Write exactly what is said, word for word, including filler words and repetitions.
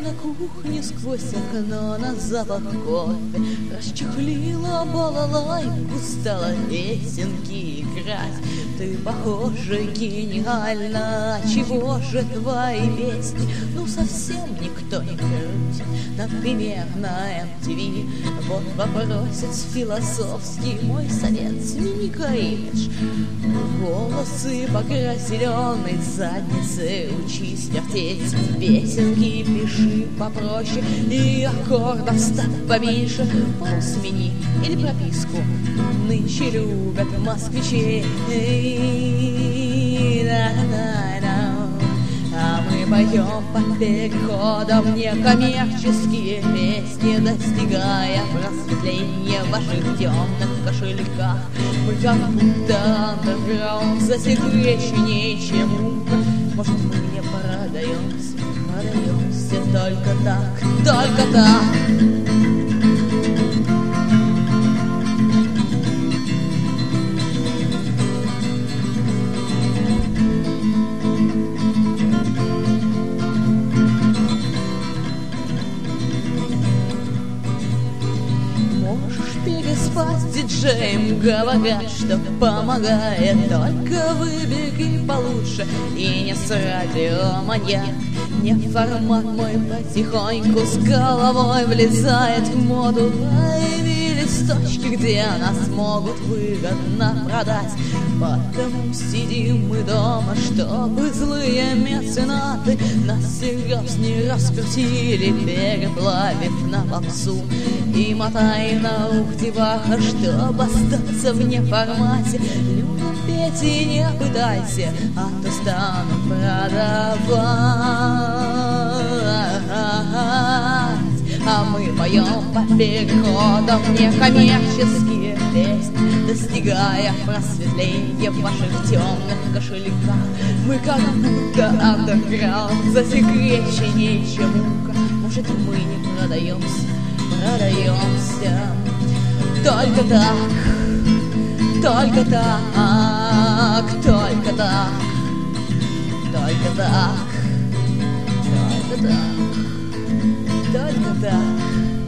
на кухне сквозь окно на запах кофе. Расчехлила балалайку, стала песенки играть. Ты, похоже, гениально. Чего же твои песни, ну, совсем никто не крутит? Например, на эм ти ви. Вот попросит философский мой совет: смени-ка имидж, волосы покрась зеленой задницей, учись вертеть песенки, пиши попроще и аккордов ставь поменьше. Пол смени или прописку, нынче любят москвичей. А мы поем по переходам некоммерческие песни, достигая просветления в ваших темных кошельках. Мы как будто андерграунд, засекреченнее, чем умка. Может, мы не продаемся, продаемся только так, только так. Переспать с диджеем, говорят, что помогает. Только выбеги получше и не с радио маньяк. Не формат мой потихоньку с головой влезает в моду. Появились точки, где нас могут выгодно продать. Потому сидим мы дома, чтобы злые меценаты нас всерьез не раскрутили, переплавив на попсу. И мотай на ух деваха, чтобы остаться в неформате. Люба, петь и не пытайся, а то стану продавать. А мы поем по переходам некоммерческие песни, достигая просветления в ваших темных кошельках. Мы как будто андерграунд, засекреченнее, чем мука. Может, мы не продаемся, продаемся только так, только так, только так, только так, только так, только так.